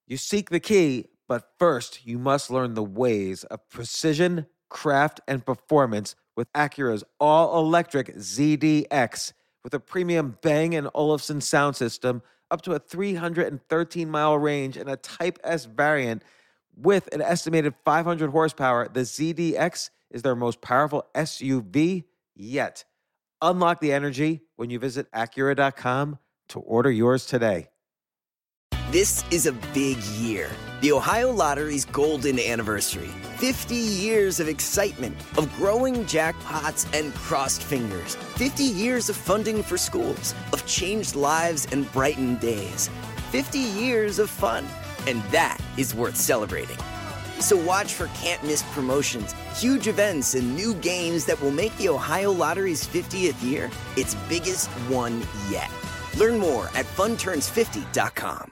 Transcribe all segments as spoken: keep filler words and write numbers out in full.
You seek the key, but first you must learn the ways of precision, craft, and performance with Acura's all-electric Z D X. With a premium Bang and Olufsen sound system, up to a three hundred thirteen mile range, and a Type S variant with an estimated five hundred horsepower, the Z D X is their most powerful S U V yet. Unlock the energy when you visit Acura dot com to order yours today. This is a big year. The Ohio Lottery's golden anniversary. fifty years of excitement, of growing jackpots and crossed fingers. fifty years of funding for schools, of changed lives and brightened days. fifty years of fun, and that is worth celebrating. So watch for can't-miss promotions, huge events, and new games that will make the Ohio Lottery's fiftieth year its biggest one yet. Learn more at fun turns fifty dot com.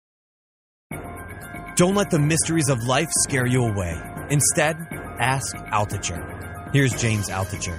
Don't let the mysteries of life scare you away. Instead, ask Altucher. Here's James Altucher.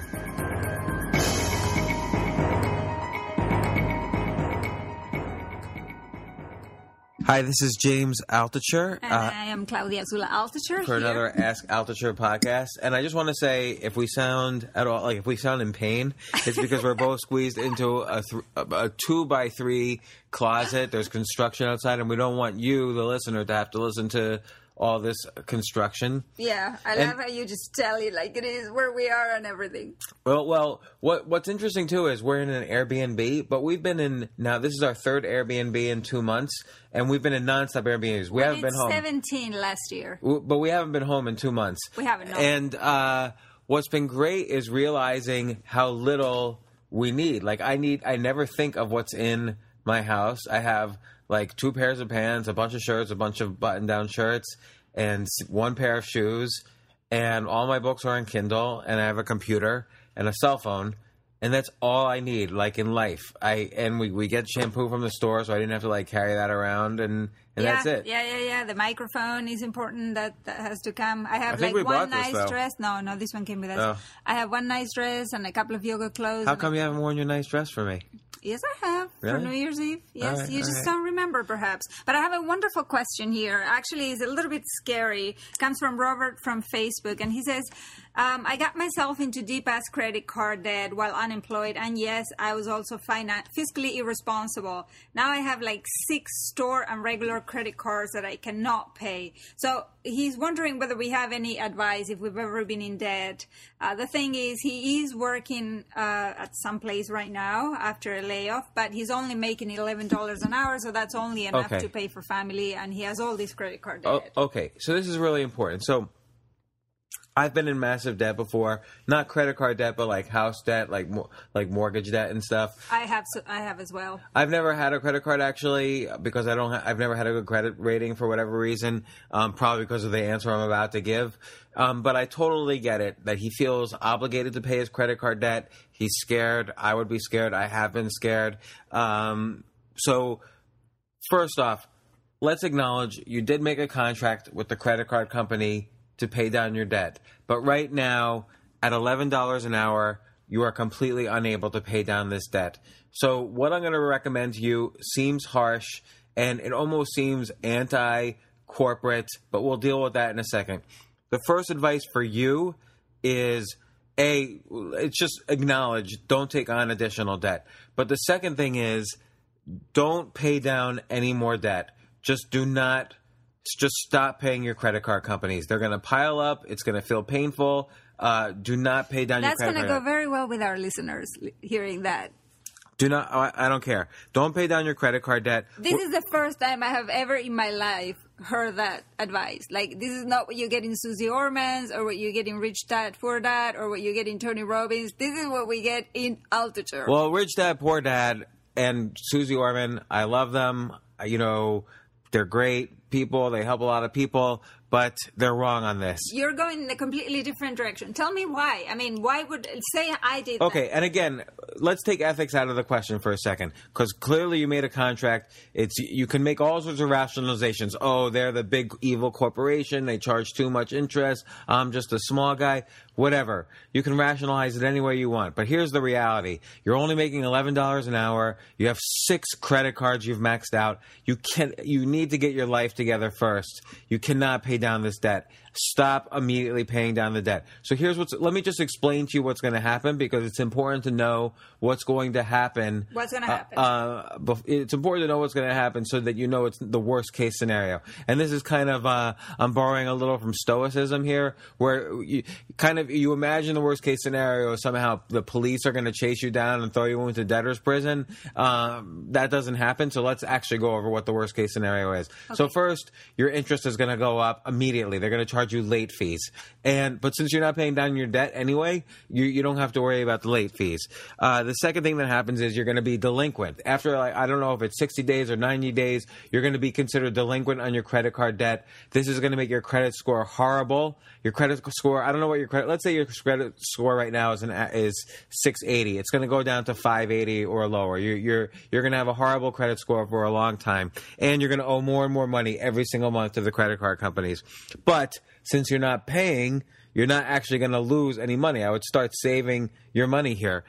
Hi, this is James Altucher. And uh, I am Claudia Zula Altucher. For here. another Ask Altucher podcast. And I just want to say, if we sound at all, like if we sound in pain, it's because we're both squeezed into a, th- a two by three closet. There's construction outside, and we don't want you, the listener, to have to listen to all this construction. Yeah, I and, love how you just tell it like it is, where we are and everything. Well, well, what what's interesting too is we're in an Airbnb, but we've been in now. This is our third Airbnb in two months, and we've been in nonstop Airbnbs. We well, haven't been home. seventeen last year, but we haven't been home in two months. We haven't. No. And uh, what's been great is realizing how little we need. Like I need, I never think of what's in my house. I have like two pairs of pants, a bunch of shirts, a bunch of button-down shirts, and one pair of shoes, and all my books are on Kindle, and I have a computer and a cell phone, and that's all I need, like in life. I and we, we get shampoo from the store, so I didn't have to like carry that around, and, and yeah, that's it. Yeah, yeah, yeah. The microphone is important. That, that has to come. I have I think like we one bought this, nice though. dress. No, no, this one came with us. Oh. I have one nice dress and a couple of yoga clothes. How and come a- you haven't worn your nice dress for me? Yes, I have. Really? For New Year's Eve. Yes, All right, you all just right. don't remember, perhaps. But I have a wonderful question here. Actually, it's a little bit scary. It comes from Robert from Facebook, and he says, um, I got myself into deep-ass credit card debt while unemployed, and yes, I was also finan- fiscally irresponsible. Now I have like six store and regular credit cards that I cannot pay. So he's wondering whether we have any advice if we've ever been in debt. Uh, the thing is, he is working uh, at some place right now after a layoff, but he's only making eleven dollars an hour, so that's only enough Okay. to pay for family, and he has all this credit card Oh, debt. okay, so this is really important. So I've been in massive debt before, not credit card debt, but like house debt, like mo- like mortgage debt and stuff. I have, so, I have as well. I've never had a credit card actually because I don't. Ha- I've never had a good credit rating for whatever reason. Um, probably because of the answer I'm about to give. Um, but I totally get it that he feels obligated to pay his credit card debt. He's scared. I would be scared. I have been scared. Um, so first off, let's acknowledge you did make a contract with the credit card company to pay down your debt. But right now, at eleven dollars an hour, you are completely unable to pay down this debt. So what I'm going to recommend to you seems harsh, and it almost seems anti-corporate, but we'll deal with that in a second. The first advice for you is, A, it's just acknowledge, don't take on additional debt. But the second thing is, don't pay down any more debt. Just do not... Just stop paying your credit card companies. They're going to pile up. It's going to feel painful. Uh, do not pay down That's your going credit to card. go very well with our listeners li- hearing that. Do not. I, I don't care. Don't pay down your credit card debt. This is the first time I have ever in my life heard that advice. Like, this is not what you get in Susie Ormans or what you get in Rich Dad Poor Dad or what you get in Tony Robbins. This is what we get in Altucher. Well, Rich Dad Poor Dad and Susie Orman, I love them. You know, they're great people. They help a lot of people, but they're wrong on this. You're going in a completely different direction. Tell me why. I mean, why would... Say I did Okay, that. and again, let's take ethics out of the question for a second, because clearly you made a contract. It's you can make all sorts of rationalizations. Oh, they're the big evil corporation. They charge too much interest. I'm just a small guy. Whatever. You can rationalize it any way you want. But here's the reality. You're only making eleven dollars an hour. You have six credit cards you've maxed out. You can you need to get your life together first. You cannot pay down this debt. Stop immediately paying down the debt. So here's what's, let me just explain to you what's going to happen, because it's important to know what's going to happen. What's going to happen? Uh, uh, it's important to know what's going to happen so that you know it's the worst case scenario. And this is kind of, uh, I'm borrowing a little from Stoicism here, where you kind of, you imagine the worst case scenario, somehow the police are going to chase you down and throw you into debtor's prison. Um, that doesn't happen. So let's actually go over what the worst case scenario is. Okay. So first, your interest is going to go up immediately. They're going to charge you late fees. And but since you're not paying down your debt anyway, you, you don't have to worry about the late fees. Uh, the second thing that happens is you're going to be delinquent. After, like, I don't know if it's sixty days or ninety days, you're going to be considered delinquent on your credit card debt. This is going to make your credit score horrible. Your credit score, I don't know what your credit, let's say your credit score right now is an, is six eighty. It's going to go down to five eighty or lower. You're, you're, you're going to have a horrible credit score for a long time. And you're going to owe more and more money every single month to the credit card companies. But since you're not paying, you're not actually going to lose any money. I would start saving your money here.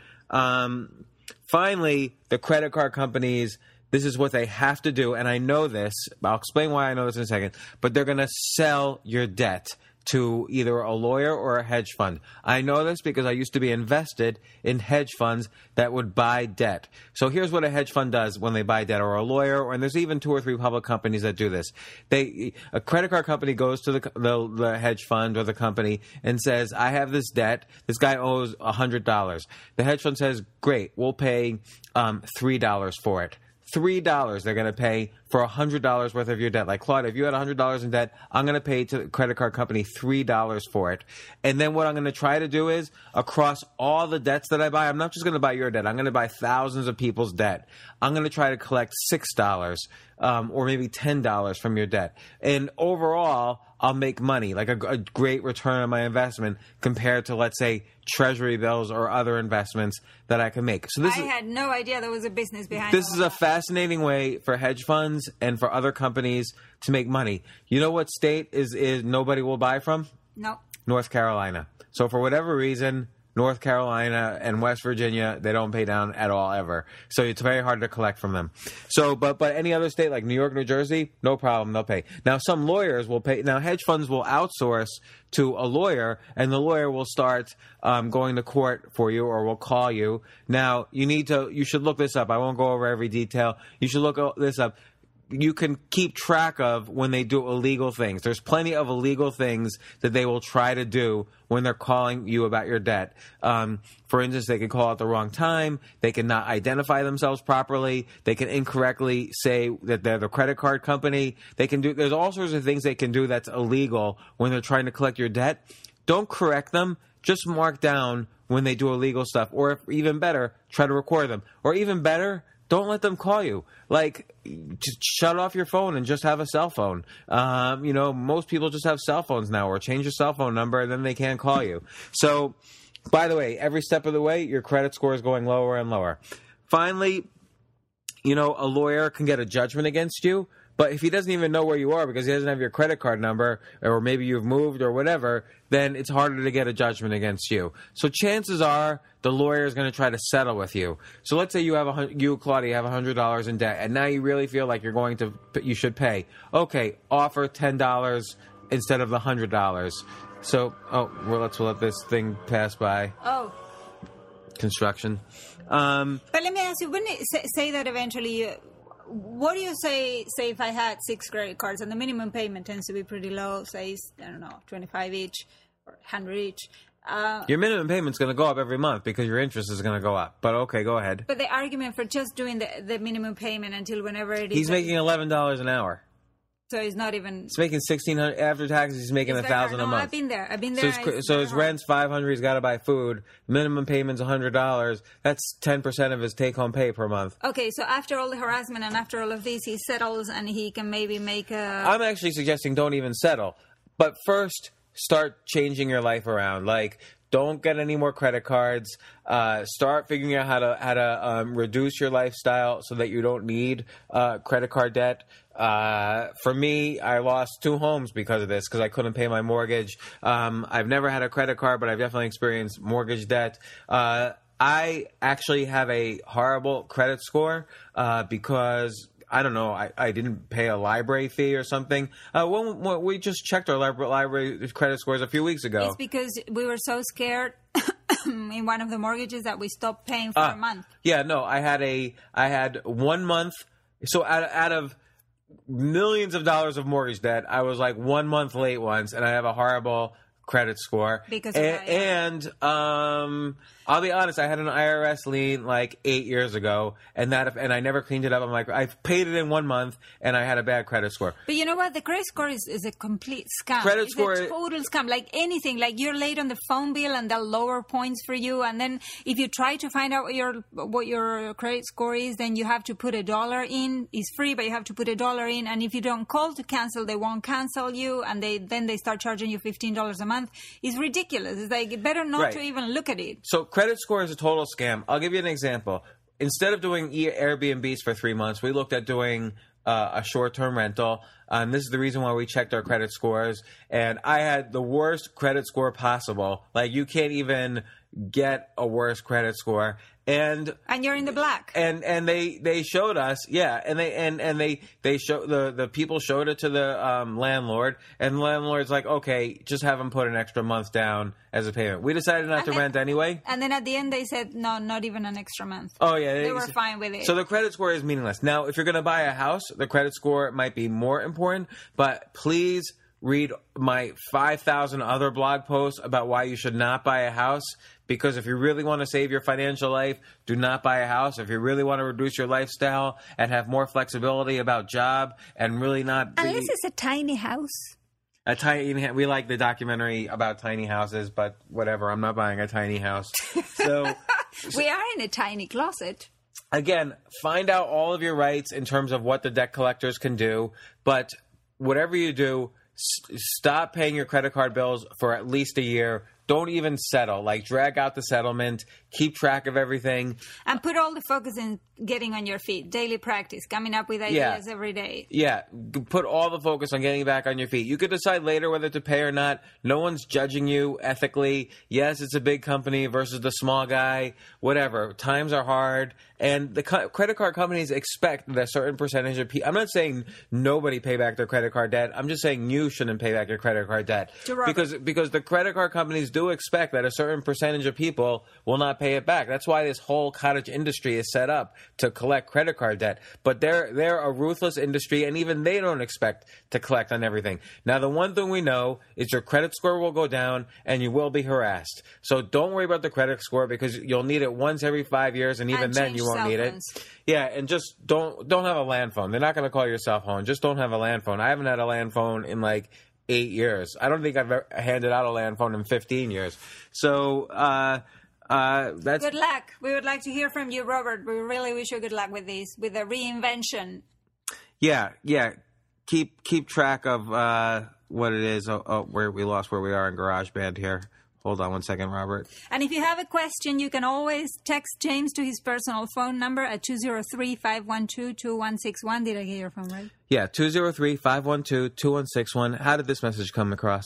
Um, finally, the credit card companies, this is what they have to do, and I know this. I'll explain why I know this in a second. But they're going to sell your debt to either a lawyer or a hedge fund. I know this because I used to be invested in hedge funds that would buy debt. So here's what a hedge fund does when they buy debt, or a lawyer, or, and there's even two or three public companies that do this. They, a credit card company goes to the, the, the hedge fund or the company and says, I have this debt. This guy owes one hundred dollars. The hedge fund says, great, we'll pay um, three dollars for it. three dollars they're going to pay for one hundred dollars worth of your debt. Like, Claude, if you had one hundred dollars in debt, I'm going to pay to the credit card company three dollars for it. And then what I'm going to try to do is, across all the debts that I buy, I'm not just going to buy your debt. I'm going to buy thousands of people's debt. I'm going to try to collect six dollars um, or maybe ten dollars from your debt. And overall, I'll make money, like a, a great return on my investment compared to, let's say, treasury bills or other investments that I can make. So this I is, had no idea there was a business behind this all is of a that. fascinating way for hedge funds and for other companies to make money. You know what state is, is nobody will buy from? No. North Carolina. So for whatever reason, North Carolina and West Virginia, they don't pay down at all ever. So it's very hard to collect from them. So, but but any other state like New York, New Jersey, no problem, they'll pay. Now, some lawyers will pay. Now, hedge funds will outsource to a lawyer, and the lawyer will start um, going to court for you, or will call you. Now, you need to, you should look this up. I won't go over every detail. You should look this up. You can keep track of when they do illegal things. There's plenty of illegal things that they will try to do when they're calling you about your debt. Um, for instance, they can call at the wrong time. They can not identify themselves properly. They can incorrectly say that they're the credit card company. They can do, there's all sorts of things they can do that's illegal when they're trying to collect your debt. Don't correct them. Just mark down when they do illegal stuff. Or if, even better, try to record them. Or even better, don't let them call you. Like, just shut off your phone and just have a cell phone. Um, you know, most people just have cell phones now, or change your cell phone number, and then they can't call you. So, by the way, every step of the way, your credit score is going lower and lower. Finally, you know, a lawyer can get a judgment against you, but if he doesn't even know where you are because he doesn't have your credit card number, or maybe you've moved or whatever, then it's harder to get a judgment against you. So chances are the lawyer is going to try to settle with you. So let's say you have a, you, Claudia, have one hundred dollars in debt, and now you really feel like you're going to, you should pay. Okay, offer ten dollars instead of the one hundred dollars. So, oh, well, let's let this thing pass by. Oh. Construction. Um, but let me ask you, wouldn't it say, say that eventually... You, what do you say, say if I had six credit cards and the minimum payment tends to be pretty low, say, I don't know, twenty-five each or one hundred each. Uh, your minimum payment's going to go up every month because your interest is going to go up. But okay, go ahead. But the argument for just doing the, the minimum payment until whenever it is... He's making eleven dollars an hour. So he's not even... He's making sixteen hundred dollars after taxes. He's making a thousand dollars a month. No, I've been there. I've been there. So his, so his rent's five hundred dollars. He's got to buy food. Minimum payment's one hundred dollars. That's ten percent of his take-home pay per month. Okay, so after all the harassment and after all of this, he settles and he can maybe make a... I'm actually suggesting don't even settle. But first, start changing your life around. Like, don't get any more credit cards. Uh, start figuring out how to how to um, reduce your lifestyle so that you don't need uh, credit card debt. Uh, for me, I lost two homes because of this, because I couldn't pay my mortgage. Um, I've never had a credit card, but I've definitely experienced mortgage debt. Uh, I actually have a horrible credit score uh, because I don't know, I, I didn't pay a library fee or something. Uh, when, when we just checked our library, library credit scores a few weeks ago. It's because we were so scared in one of the mortgages that we stopped paying for uh, a month. Yeah, no, I had a, I had one month. So out, out of millions of dollars of mortgage debt, I was like one month late once, and I have a horrible credit score. Because of a- that, yeah. And um, I'll be honest, I had an I R S lien like eight years ago, and that and I never cleaned it up. I'm like, I paid it in one month, and I had a bad credit score. But you know what? The credit score is, is a complete scam. Credit it's score- a total scam. Like anything, like you're late on the phone bill and they'll lower points for you. And then if you try to find out what your what your credit score is, then you have to put a dollar in. It's free, but you have to put a dollar in. And if you don't call to cancel, they won't cancel you. And they then they start charging you fifteen dollars a month. It's ridiculous. It's like better not Right. to even look at it. So credit score is a total scam. I'll give you an example. Instead of doing e- Airbnbs for three months, we looked at doing uh, a short-term rental. And this is the reason why we checked our credit scores. And I had the worst credit score possible. Like, you can't even get a worse credit score. And And you're in the black. and and they they showed us, yeah, and they and and they they show the the people showed it to the um, landlord, and the landlord's like, okay, just have them put an extra month down as a payment. We decided not And to then- rent anyway. And then at the end, they said, no, not even an extra month. Oh yeah, They were fine with it. So the credit score is meaningless. Now, if you're going to buy a house, the credit score might be more important, but please read my five thousand other blog posts about why you should not buy a house. Because if you really want to save your financial life, do not buy a house. If you really want to reduce your lifestyle and have more flexibility about job and really not be Unless it's a tiny house. a tiny, we like the documentary about tiny houses, but whatever. I'm not buying a tiny house. So We are in a tiny closet. again, find out all of your rights in terms of what the debt collectors can do. But whatever you do, st- stop paying your credit card bills for at least a year. Don't even settle. Like, drag out the settlement. Keep track of everything. And put all the focus in getting on your feet. Daily practice. Coming up with ideas Yeah. every day. Yeah, g- put all the focus on getting back on your feet. You could decide later whether to pay or not. No one's judging you ethically. Yes, it's a big company versus the small guy. Whatever. Times are hard. And the co- credit card companies expect that a certain percentage of people... I'm not saying nobody pay back their credit card debt. I'm just saying you shouldn't pay back your credit card debt. To Robert. Because because the credit card companies do expect that a certain percentage of people will not pay it back. That's why this whole cottage industry is set up to collect credit card debt. But they're they're a ruthless industry, and even they don't expect to collect on everything. Now, the one thing we know is your credit score will go down, and you will be harassed. So don't worry about the credit score, because you'll need it once every five years, and even And then change you won't cell need phones. it. Yeah, and just don't don't have a land phone. They're not going to call your cell phone. Just don't have a land phone. I haven't had a land phone in like eight years. I don't think I've ever handed out a land phone in fifteen years. So uh, uh, that's Good luck. We would like to hear from you, Robert. We really wish you good luck with this, with the reinvention. yeah, yeah. Keep keep track of uh, what it is. Oh, oh, where we lost where we are in GarageBand here. Hold on one second, Robert. And if you have a question, you can always text James to his personal phone number at two zero three, five one two, two one six one. Did I get your phone right? Yeah, two zero three, five one two, two one six one. How did this message come across?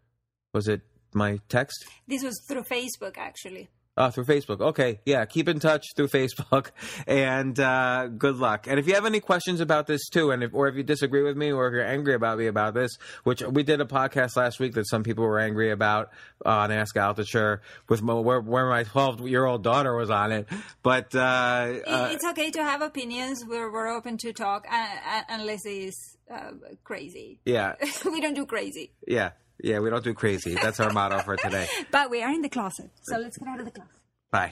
Was it my text? This was through Facebook, actually. Oh, through Facebook. Okay, yeah, keep in touch through Facebook, and uh, good luck. And if you have any questions about this too, and if, or if you disagree with me, or if you're angry about me about this, which we did a podcast last week that some people were angry about uh, on Ask Altucher, with my, where, where my twelve-year-old daughter was on it. But uh, It- uh, it's okay to have opinions. We're, we're open to talk, uh, uh, unless it's uh, crazy. yeah, We don't do crazy. yeah, yeah, we don't do crazy. That's our motto for today. But we are in the closet, so let's get out of the closet. Bye.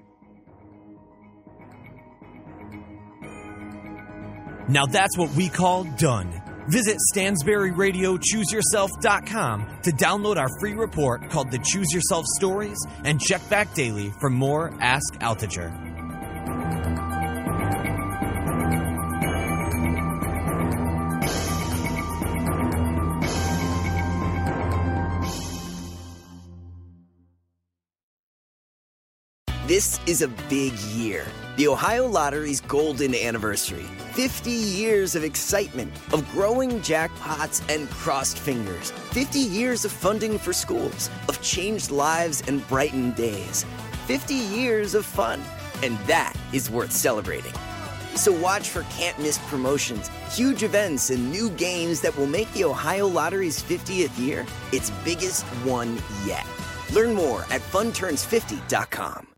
Now that's what we call done. Visit Stansberry Radio Choose Yourself dot com to download our free report called the Choose Yourself Stories and check back daily for more Ask Altucher. This is a big year. The Ohio Lottery's golden anniversary. fifty years of excitement, of growing jackpots and crossed fingers. fifty years of funding for schools, of changed lives and brightened days. fifty years of fun. And that is worth celebrating. So watch for can't-miss promotions, huge events, and new games that will make the Ohio Lottery's fiftieth year its biggest one yet. Learn more at fun turns fifty dot com.